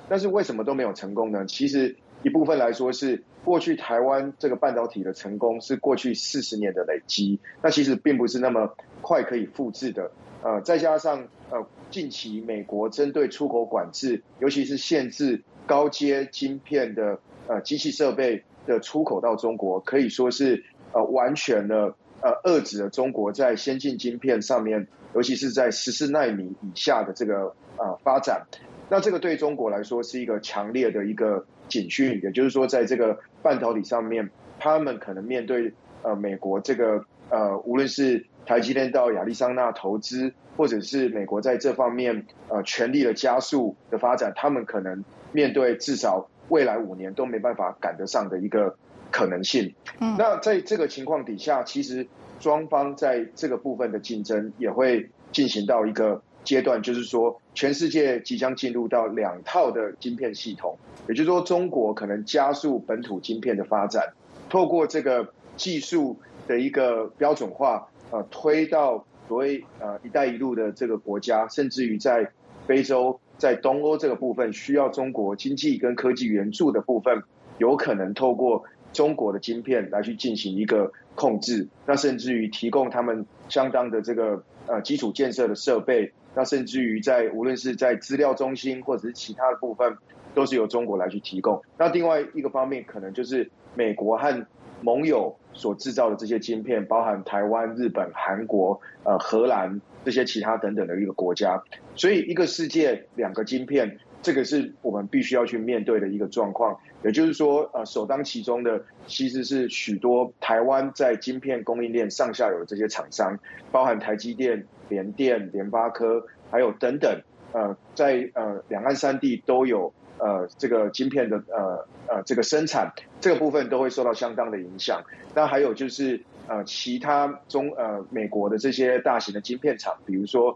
但是为什么都没有成功呢？其实一部分来说是过去台湾这个半导体的成功是过去40年的累积，那其实并不是那么快可以复制的。再加上近期美国针对出口管制，尤其是限制高阶晶片的机器设备的出口到中国，可以说是完全的遏制了中国在先进晶片上面，尤其是在14奈米以下的这个发展。那这个对中国来说是一个强烈的一个警讯，也就是说，在这个半导体上面，他们可能面对美国这个无论是台积电到亚利桑那投资，或者是美国在这方面全力的加速的发展，他们可能面对至少未来5年都没办法赶得上的一个可能性。那在这个情况底下，其实双方在这个部分的竞争也会进行到一个阶段，就是说全世界即将进入到2套的晶片系统，也就是说中国可能加速本土晶片的发展，透过这个技术的一个标准化，推到所谓一带一路的这个国家，甚至于在非洲、在东欧这个部分需要中国经济跟科技援助的部分，有可能透过中国的晶片来去进行一个控制，那甚至于提供他们相当的这个基础建设的设备，那甚至于无论是在资料中心或者是其他的部分，都是由中国来去提供。那另外一个方面，可能就是美国和盟友所制造的这些晶片，包含台湾、日本、韩国、荷兰这些其他等等的一个国家。所以一个世界2个晶片，这个是我们必须要去面对的一个状况。也就是说，首当其冲的其实是许多台湾在晶片供应链上下游的这些厂商，包含台积电、联电、联发科，还有等等，在两岸3地都有这个晶片的这个生产，这个部分都会受到相当的影响。那还有就是其他美国的这些大型的晶片厂，比如说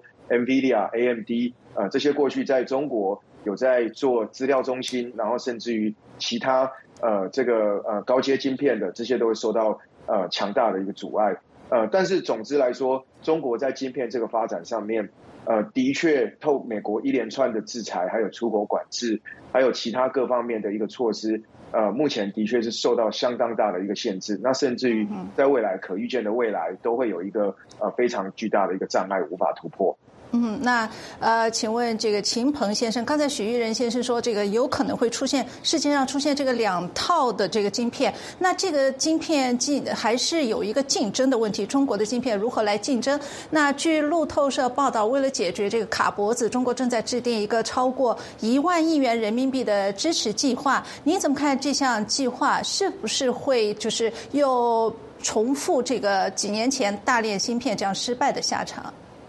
NVIDIA、AMD 这些过去在中国有在做资料中心，然后甚至于其他这个高阶晶片的，这些都会受到强大的一个阻碍。但是总之来说，中国在晶片这个发展上面，的确透美国一连串的制裁，还有出口管制，还有其他各方面的一个措施，目前的确是受到相当大的一个限制。那甚至于在未来可预见的未来，都会有一个非常巨大的一个障碍无法突破。
那请问这个秦鹏先生，刚才许玉仁先生说这个有可能会世界上出现这个2套的这个晶片，那这个晶片还是有一个竞争的问题，中国的晶片如何来竞争？那据路透社报道，为了解决这个卡脖子，中国正在制定一个超过1万亿元人民币的支持计划。您怎么看这项计划是不是会就是又重复这个几年前大炼芯片这样失败的下场？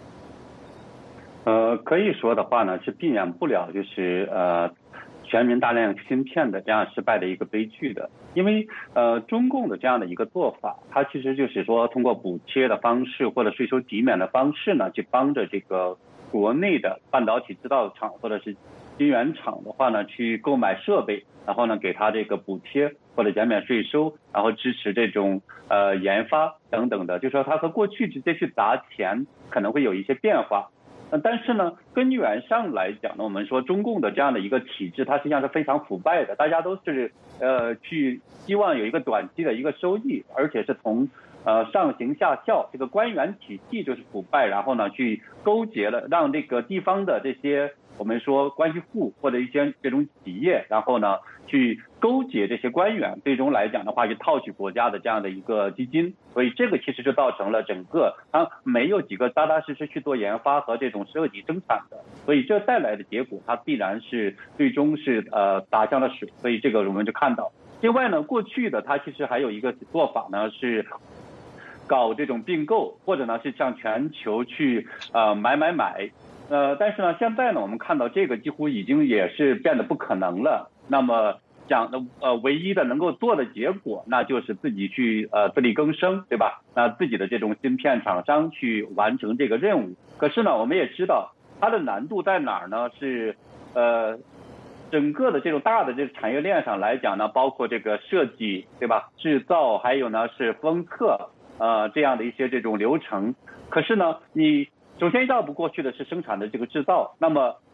可以说的话呢，是避免不了就是全民大量芯片的这样失败的一个悲剧的。因为中共的这样的一个做法，它其实就是说通过补贴的方式或者税收抵免的方式呢，去帮着这个国内的半导体制造厂或者是晶圆厂的话呢，去购买设备，然后呢给它这个补贴或者减免税收，然后支持这种研发等等的，就是说它和过去直接去砸钱可能会有一些变化。但是呢，根源上来讲呢，我们说中共的这样的一个体制，它实际上是非常腐败的，大家都是去希望有一个短期的一个收益，而且是从上行下效，这个官员体系就是腐败，然后呢去勾结了，让这个地方的这些我们说关系户或者一些这种企业，然后呢去勾结这些官员，最终来讲的话，就套取国家的这样的一个基金，所以这个其实就造成了整个它没有几个踏踏实实去做研发和这种设计生产的，所以这带来的结果，它必然是最终是打向了水，所以这个我们就看到。另外呢，过去的它其实还有一个做法呢是搞这种并购，或者呢是向全球去买。但是呢，现在呢，我们看到这个几乎已经也是变得不可能了。那么讲的唯一的能够做的结果，那就是自己去自力更生，对吧？那自己的这种芯片厂商去完成这个任务。可是呢，我们也知道它的难度在哪儿呢？是整个的这种大的这个产业链上来讲呢，包括这个设计，对吧？制造，还有呢是封测这样的一些这种流程。可是呢，你首先绕不过去的是生产的这个制造，那么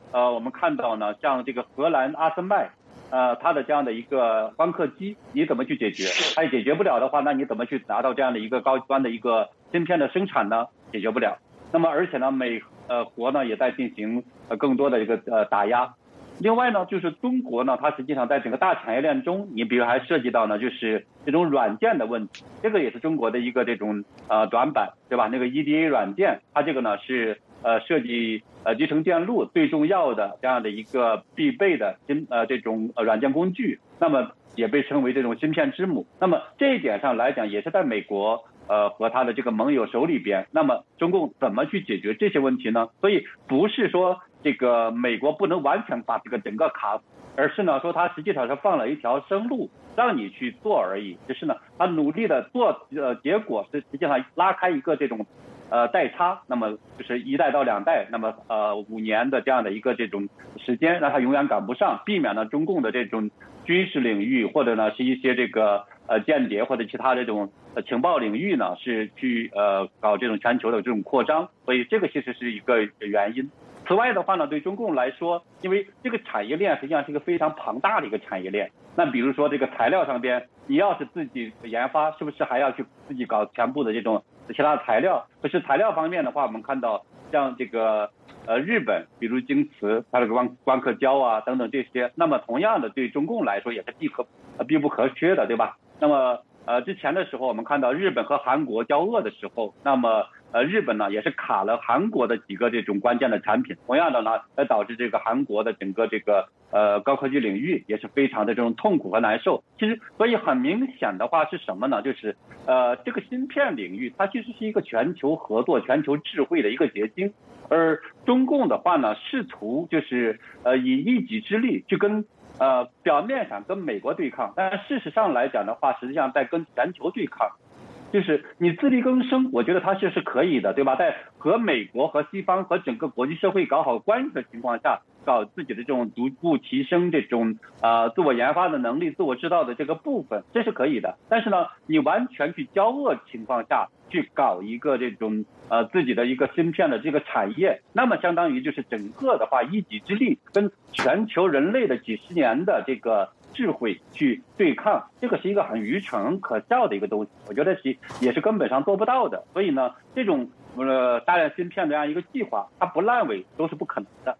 我们看到呢，像这个荷兰阿森麦，它的这样的一个光刻机，你怎么去解决？它也解决不了的话，那你怎么去达到这样的一个高端的一个芯片的生产呢？解决不了。那么而且呢，美国呢也在进行更多的一个打压。另外呢，就是中国呢，它实际上在整个大产业链中，你比如还涉及到呢，就是这种软件的问题，这个也是中国的一个这种短板，对吧？那个 EDA 软件，它这个呢是设计集成电路最重要的这样的一个必备的这种软件工具，那么也被称为这种芯片之母。那么这一点上来讲，也是在美国和他的这个盟友手里边。那么中共怎么去解决这些问题呢？所以不是说这个美国不能完全把这个整个卡死，而是呢说他实际上是放了一条生路让你去做而已。只是呢他努力的做，结果是实际上拉开一个这种代差，那么就是1代到2代，那么5年的这样的一个这种时间，让他永远赶不上，避免了中共的这种军事领域或者呢是一些这个间谍或者其他这种情报领域呢是去搞这种全球的这种扩张，所以这个其实是一个原因。此外的话呢，对中共来说，因为这个产业链实际上是一个非常庞大的一个产业链。那比如说这个材料上边，你要是自己研发，是不是还要去自己搞全部的这种其他的材料？可是材料方面的话，我们看到像这个日本，比如京瓷，它的光刻胶啊等等这些，那么同样的对中共来说也是必不可缺的，对吧？那么之前的时候我们看到日本和韩国交恶的时候，那么日本呢也是卡了韩国的几个这种关键的产品，同样的呢导致这个韩国的整个这个高科技领域也是非常的这种痛苦和难受。其实所以很明显的话是什么呢？就是这个芯片领域它其实是一个全球合作、全球智慧的一个结晶，而中共的话呢试图就是以一己之力去跟表面上跟美国对抗，但事实上来讲的话，实际上在跟全球对抗。就是你自力更生，我觉得它是可以的，对吧？在和美国和西方和整个国际社会搞好关系的情况下，搞自己的这种逐步提升这种自我研发的能力、自我知道的这个部分，这是可以的。但是呢，你完全去交恶情况下去搞一个这种自己的一个芯片的这个产业，那么相当于就是整个的话一己之力跟全球人类的几十年的这个智慧去对抗，这个是一个很愚蠢可笑的一个东西，我觉得也是根本上做不到的。所以呢，这种大量芯片的这样一个计划，它不烂尾都是不可能的。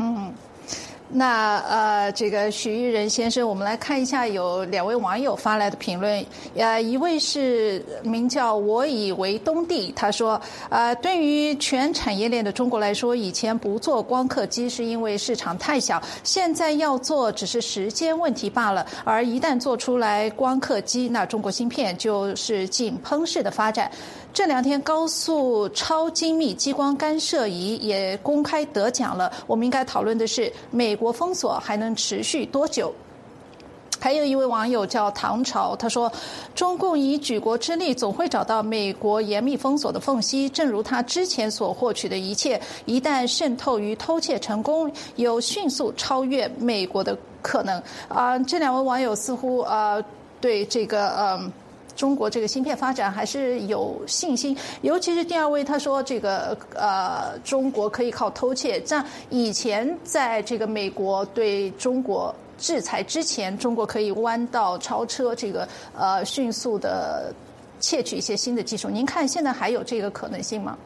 那这个许玉仁先生，我们来看一下有2位网友发来的评论。一位是名叫我以为东帝，他说对于全产业链的中国来说，以前不做光刻机是因为市场太小，现在要做只是时间问题罢了。而一旦做出来光刻机，那中国芯片就是井喷式的发展。这2天高速超精密激光干涉仪也公开得奖了，我们应该讨论的是美国封锁还能持续多久。还有一位网友叫唐朝，他说中共以举国之力总会找到美国严密封锁的缝隙，正如他之前所获取的一切，一旦渗透与偷窃成功，有迅速超越美国的可能。这2位网友似乎对这个中国这个芯片发展还是有信心，尤其是第2位，他说这个中国可以靠偷窃。这样以前在这个美国对中国制裁之前，中国可以弯道超车，这个迅速的窃取一些新的技术。您看现在还有这个可能性吗？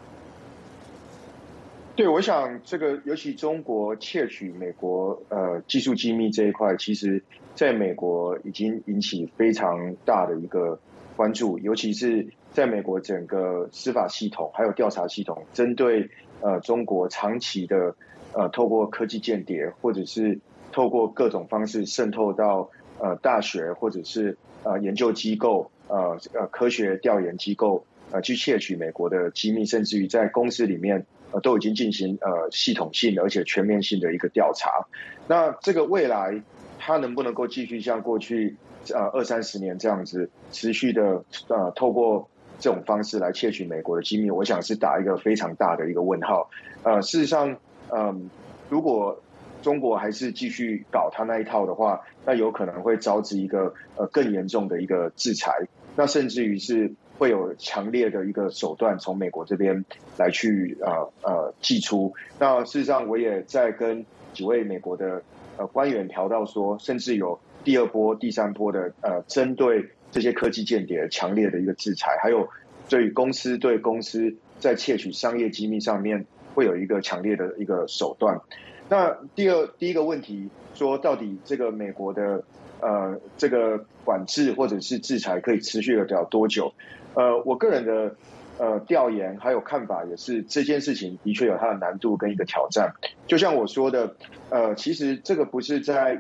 对，我想这个尤其中国窃取美国技术机密这一块，其实在美国已经引起非常大的一个关注，尤其是在美国整个司法系统还有调查系统，针对中国长期的透过科技间谍或者是透过各种方式渗透到大学或者是研究机构科学调研机构去窃取美国的机密，甚至于在公司里面都已经进行系统性的而且全面性的一个调查。那这个未来它能不能够继续像过去20-30年这样子持续的透过这种方式来窃取美国的机密，我想是打一个非常大的一个问号。事实上如果中国还是继续搞他那一套的话，那有可能会招致一个更严重的一个制裁，那甚至于是会有强烈的一个手段从美国这边来去祭出。那事实上我也在跟几位美国的官员调到说，甚至有第二波、第三波的针对这些科技间谍强烈的一个制裁，还有对公司在窃取商业机密上面会有一个强烈的一个手段。那第一个问题说，到底这个美国的这个管制或者是制裁可以持续得了多久？我个人的调研还有看法也是，这件事情的确有它的难度跟一个挑战。就像我说的，其实这个不是在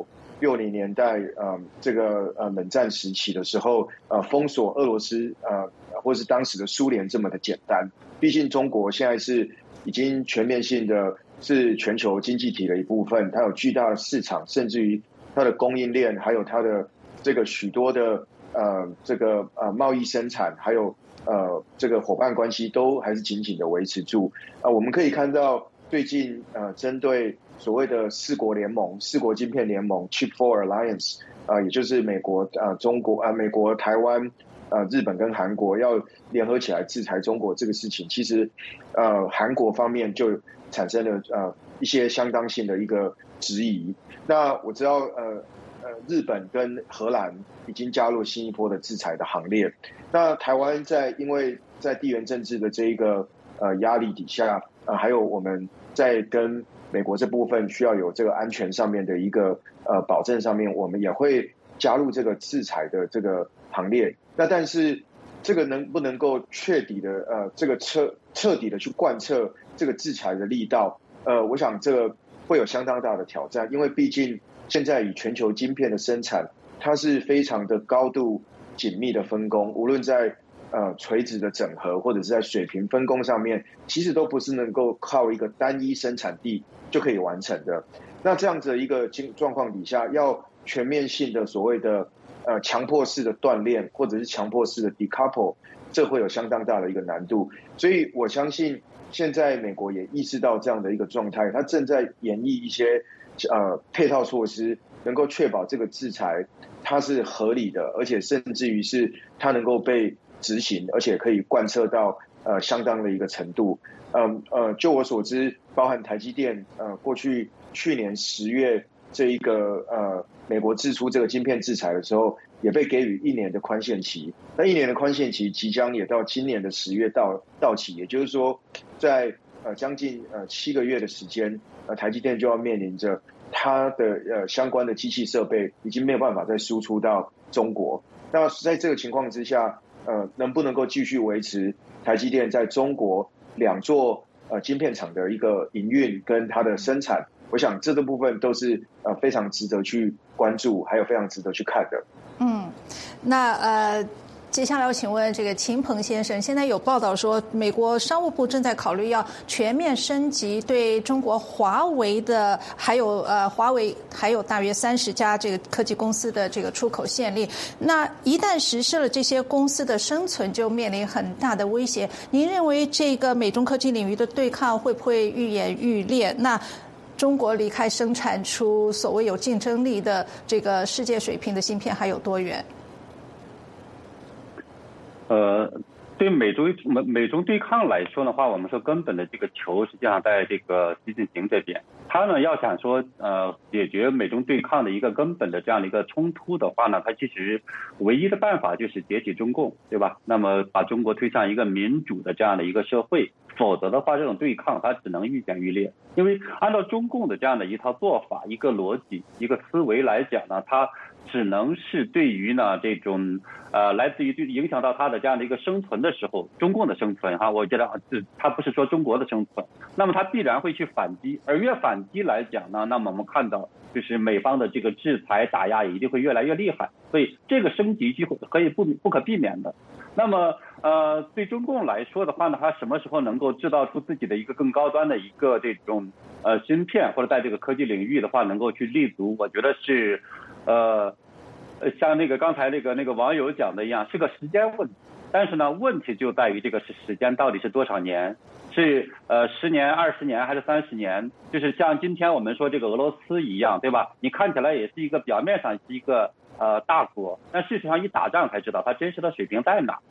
1960年代这个冷战时期的时候封锁俄罗斯或是当时的苏联这么的简单。毕竟中国现在是已经全面性的是全球经济体的一部分，它有巨大的市场，甚至于它的供应链，还有它的这个许多的这个贸易生产，还有这个伙伴关系都还是紧紧的维持住。我们可以看到最近针对所谓的四国晶片联盟 Chip 4 Alliance 也就是美国中国美国台湾日本跟韩国要联合起来制裁中国这个事情，其实韩国方面就产生了一些相当性的一个质疑。那我知道日本跟荷兰已经加入新一波的制裁的行列。那台湾因为在地缘政治的这一个压力底下还有我们在跟美国这部分需要有这个安全上面的一个保证上面，我们也会加入这个制裁的这个行列。那但是这个能不能够彻底的这个彻底的去贯彻这个制裁的力道，我想这个会有相当大的挑战，因为毕竟现在以全球晶片的生产，它是非常的高度紧密的分工，无论在垂直的整合或者是在水平分工上面，其实都不是能够靠一个单一生产地就可以完成的。那这样子的一个状况底下，要全面性的所谓的强迫式的锻炼，或者是强迫式的 decouple， 这会有相当大的一个难度。所以我相信现在美国也意识到这样的一个状态，他正在研议一些配套措施，能够确保这个制裁它是合理的，而且甚至于是它能够被执行，而且可以贯彻到相当的一个程度。就我所知，包含台积电去年10月这一个美国制出这个晶片制裁的时候，也被给予1年的宽限期。那1年的宽限期即将也到今年的10月到期，也就是说，在将近7个月的时间，台积电就要面临着它的相关的机器设备已经没有办法再输出到中国。那在这个情况之下，能不能够继续维持台积电在中国2座晶片厂的一个营运跟它的生产？我想这个部分都是非常值得去关注，还有非常值得去看的。
那接下来要请问这个秦鹏先生，现在有报道说，美国商务部正在考虑要全面升级对中国华为的，还有华为还有大约30家这个科技公司的这个出口限令。那一旦实施了，这些公司的生存就面临很大的威胁。您认为这个美中科技领域的对抗会不会愈演愈烈？那中国离开生产出所谓有竞争力的这个世界水平的芯片还有多远？
对美中对抗来说的话，我们说根本的这个球实际上在这个习近平这边，他呢要想说解决美中对抗的一个根本的这样的一个冲突的话呢，他其实唯一的办法就是解体中共，对吧？那么把中国推向一个民主的这样的一个社会，否则的话这种对抗它只能愈演愈烈。因为按照中共的这样的一套做法、一个逻辑、一个思维来讲呢，它只能是对于呢这种来自于影响到它的这样的一个生存的时候，中共的生存我觉得它不是说中国的生存，那么它必然会去反击，而越反击来讲呢，那么我们看到就是美方的这个制裁打压也一定会越来越厉害，所以这个升级可以不可避免的。那么对中共来说的话呢，它什么时候能够制造出自己的一个更高端的一个这种芯片，或者在这个科技领域的话能够去立足，我觉得是像那个刚才那个网友讲的一样，是个时间问题。但是呢，问题就在于这个时间到底是多少年？是10年、20年还是30年？就是像今天我们说这个俄罗斯一样，对吧？你看起来也是一个表面上是一个大国，但事实上一打仗才知道它真实的水平在哪。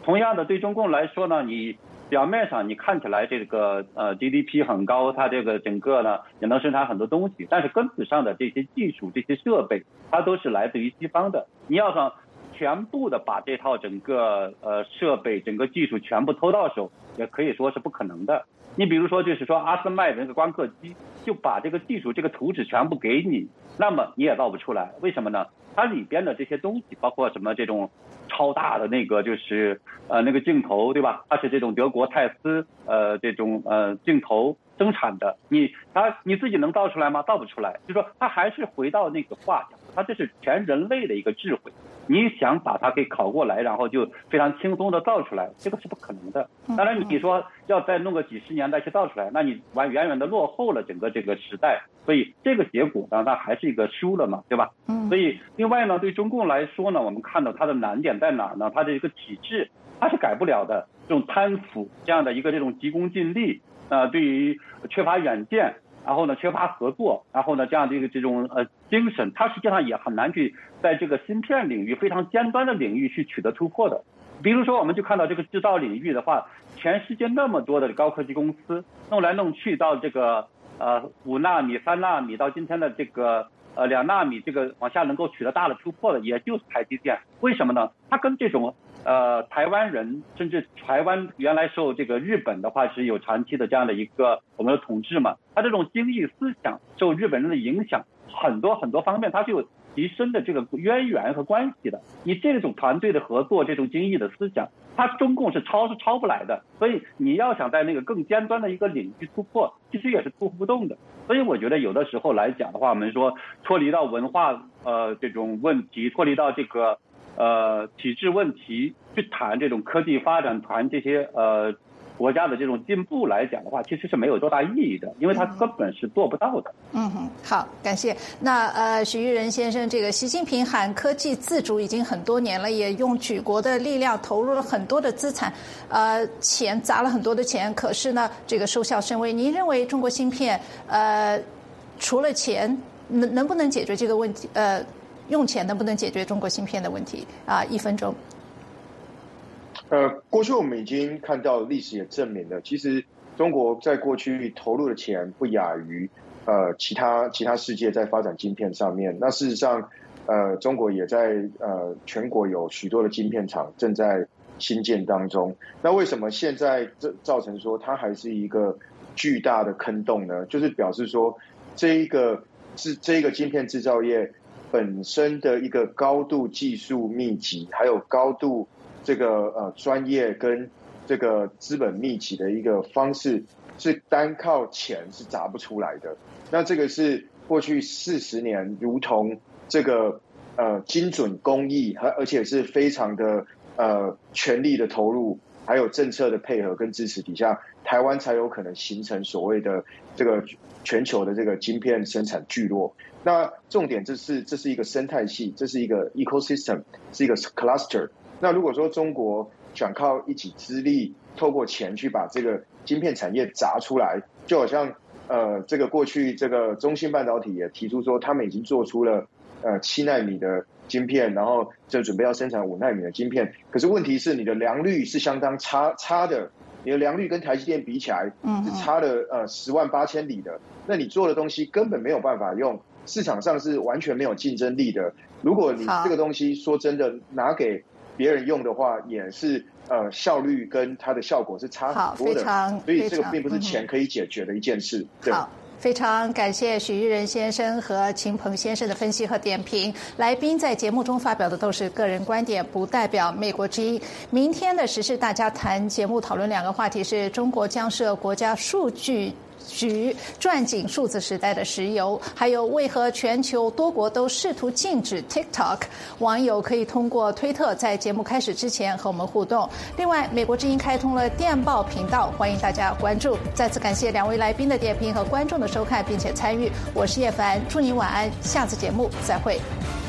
同样的，对中共来说呢，你表面上你看起来这个GDP 很高，它这个整个呢也能生产很多东西，但是根子上的这些技术、这些设备，它都是来自于西方的。你要想全部的把这套整个设备、整个技术全部偷到手，也可以说是不可能的。你比如说，就是说阿斯麦的那个光刻机，就把这个技术、这个图纸全部给你，那么你也造不出来。为什么呢？它里边的这些东西，包括什么这种超大的那个就是那个镜头，对吧？它是这种德国泰斯这种镜头生产的，你自己能造出来吗？造不出来。就说它还是回到那个话讲，它这是全人类的一个智慧。你想把它给拷过来，然后就非常轻松的造出来，这个是不可能的。当然你说要再弄个几十年再去造出来，那你远远的落后了整个这个时代，所以这个结果呢，那还是一个输了嘛，对吧？所以另外呢，对中共来说呢，我们看到它的难点在哪儿呢？它的一个体制它是改不了的，这种贪腐这样的一个这种急功近利对于缺乏远见，然后呢缺乏合作，然后呢这样的一个这种精神，它实际上也很难去在这个芯片领域非常尖端的领域去取得突破的。比如说我们就看到这个制造领域的话，全世界那么多的高科技公司弄来弄去到这个5纳米、3纳米到今天的这个2纳米，这个往下能够取得大的突破的也就是台积电。为什么呢？它跟这种台湾人，甚至台湾原来受这个日本的话是有长期的这样的一个我们的统治嘛，它这种精益思想受日本人的影响，很多方面它是有极深的这个渊源和关系的。你这种团队的合作，这种精益的思想，它中共是抄不来的。所以你要想在那个更尖端的一个领域突破，其实也是突破不动的。所以我觉得有的时候来讲的话，我们说脱离到文化这种问题，脱离到这个体制问题去谈这种科技发展，谈这些国家的这种进步来讲的话，其实是没有多大意义的，因为它根本是做不到的。
好，感谢。那许育仁先生，这个习近平喊科技自主已经很多年了，也用举国的力量投入了很多的资产，钱砸了很多的钱，可是呢，这个收效甚微。您认为中国芯片除了钱，能不能解决这个问题？用钱能不能解决中国芯片的问题？1分钟。
过去我们已经看到历史也证明了，其实中国在过去投入的钱不亚于其他世界在发展晶片上面。那事实上中国也在全国有许多的晶片厂正在新建当中。那为什么现在造成说它还是一个巨大的坑洞呢？就是表示说这一个晶片制造业本身的一个高度技术密集，还有高度这个专业跟这个资本密集的一个方式，是单靠钱是砸不出来的。那这个是过去40年，如同这个精准工艺，而且是非常的全力的投入，还有政策的配合跟支持底下，台湾才有可能形成所谓的这个全球的这个晶片生产聚落。那重点这是一个生态系，这是一个 ecosystem， 是一个 cluster。那如果说中国想靠一己之力，透过钱去把这个晶片产业砸出来，就好像这个过去这个中芯半导体也提出说，他们已经做出了7纳米的晶片，然后就准备要生产5纳米的晶片。可是问题是你的良率是相当差的，你的良率跟台积电比起来是差了10万8千里的。那你做的东西根本没有办法用，市场上是完全没有竞争力的。如果你这个东西说真的拿给别人用的话，也是效率跟它的效果是差很多的。所以这个并不是钱可以解决的一件事。对。
好，非常感谢许育仁先生和秦鹏先生的分析和点评。来宾在节目中发表的都是个人观点，不代表美国之音。明天的时事大家谈节目讨论2个话题是：中国将设国家数据局抓紧数字时代的石油，还有为何全球多国都试图禁止 TikTok。 网友可以通过推特在节目开始之前和我们互动。另外，美国之音开通了电报频道，欢迎大家关注。再次感谢2位来宾的点评和观众的收看并且参与，我是叶凡，祝您晚安，下次节目再会。